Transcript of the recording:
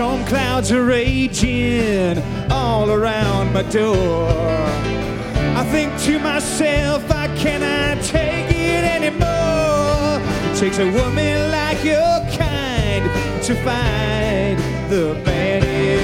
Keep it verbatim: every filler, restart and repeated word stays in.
Storm clouds are raging all around my door. I think to myself, I cannot take it anymore. It takes a woman like your kind to fight the bad.